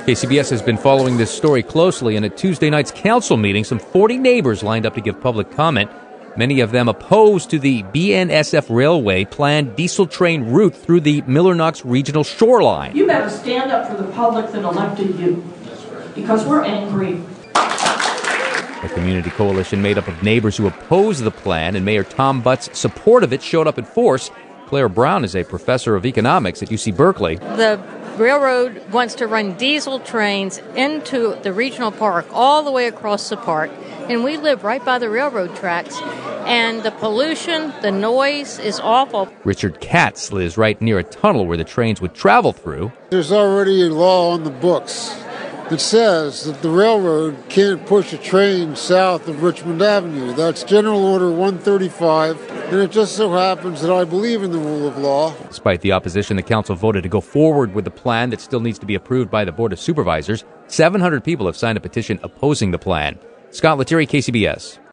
KCBS has been following this story closely, and at Tuesday night's council meeting, some 40 neighbors lined up to give public comment. Many of them opposed to the BNSF Railway planned diesel train route through the Miller-Knox Regional Shoreline. You better stand up for the public that elected you, because we're angry. A community coalition made up of neighbors who oppose the plan, and Mayor Tom Butt's support of it showed up in force. Claire Brown is a professor of economics at UC Berkeley. The railroad wants to run diesel trains into the regional park all the way across the park, and we live right by the railroad tracks, and the pollution, the noise is awful. Richard Katz lives right near a tunnel where the trains would travel through. There's already a law on the books that says that the railroad can't push a train south of Richmond Avenue. That's General Order 135, and it just so happens that I believe in the rule of law. Despite the opposition, the council voted to go forward with the plan that still needs to be approved by the Board of Supervisors. 700 people have signed a petition opposing the plan. Scott Lettieri, KCBS.